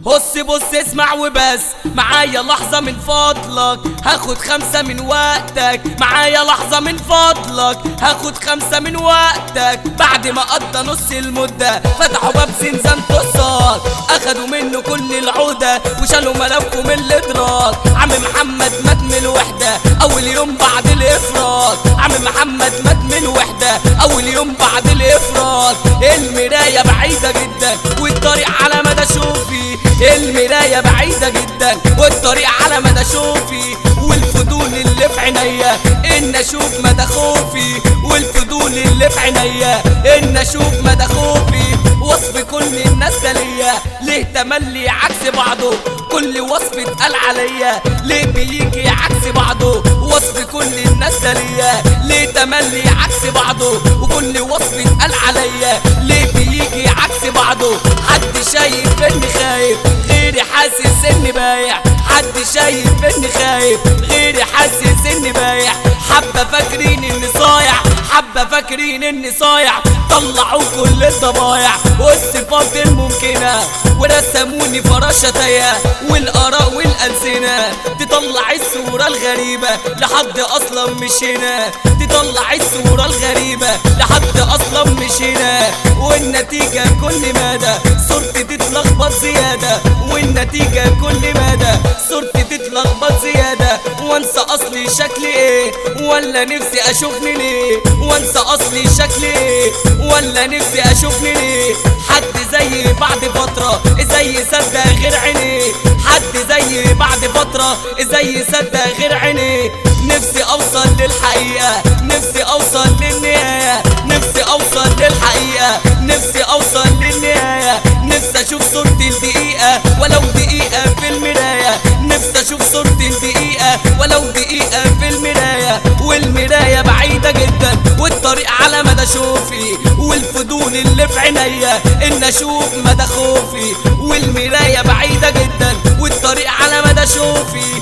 بص بص اسمع وبس، معايا لحظة من فضلك، هاخد 5 من وقتك، معايا لحظة من فضلك، هاخد 5 من وقتك. بعد ما قضى نص المدة فتحوا باب زنزانة الصاد، اخدوا منه كل العودة وشالوا ملفه من الادراك. عم محمد مات من الوحدة اول يوم بعد الافراج، عم محمد مات من الوحدة اول يوم بعد الافراج. المراية بعيدة جدا والطريق على مدى شوفي، المراية بعيدة جدا والطريق على مدى شوفي. والفضول اللي في عينيا ان اشوف مدى خوفي، والفضول اللي في عينيا ان اشوف مدى خوفي. وصف كل الناس ده ليا ليه تملي عكس بعضه، كل وصف اتقال عليا ليه بيجي عكس بعضه. وصف كل الناس ده ليا ليه تملي عكس بعضه، وكل وصف اتقال عليا ليه بيجي عكس بعضه. حد شايف اني خايف غيري حاسس اني بايع، حد شايف اني خايف غيري حاسس اني بايع. حبة فاكرين اني صايع، حبة فاكرين اني صايع، طلعوا كل الضبايع والصفات الممكنة ورسموني فراشة تايه، والاراء والالسنة تطلع الصورة الغريبة لحد اصلا مش هنا، تطلع الصورة الغريبة لحد اصلا مش هنا. والنتيجة كل مدى صورتي تتلخبط زيادة، والنتيجة كل مدى صورتي تتلخبط زيادة. وانسى اصلي شكلي ايه ولا نفسي اشوفني ليه، وانسى اصلي شكلي ايه ولا نفسي اشوفني ليه. حد زي بعد فترة ازاي صدق غير عينيه، حد زي بعد فترة ازاي صدق غير عينيه. نفسي اوصل للحقيقة، نفسي اوصل للنهاية، نفسي اوصل للحقيقة، نفسي اوصل للنهاية. نفسي اشوف صورتي الدقيقة ولو دقيقة في المراية، نفسي اشوف صورتي الدقيقة ولو دقيقة في المراية. والمراية بعيدة جدا والطريق على مدى شوفي، والفضول اللي في عينيا ان اشوف مدى خوفي. والمراية بعيدة جدا والطريق على مدى شوفي.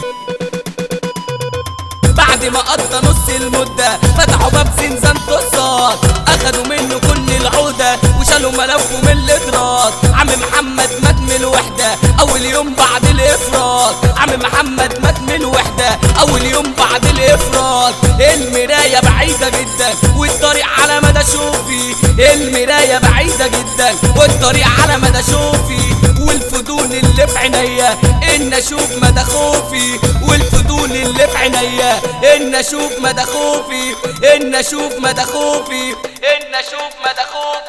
بعد ما قضى نص المدة فتحوا باب زنزانة الصاد، اخدوا منه كل العودة وشالوا ملفه من الادراك. عم محمد مات من الوحدة اول يوم بعد الافراج، عم محمد مات من الوحدة اول يوم بعد الافراج. المراية بعيدة جدا والطريق على مدى شوفي، المراية بعيدة جدا والطريق على مدى شوفي. والفضول اللي في عينيا ان اشوف مدى خوفي، والفضول اللي في عينيا ان اشوف مدى خوفي، ان اشوف مدى خوفي، ان اشوف مدى خوفي.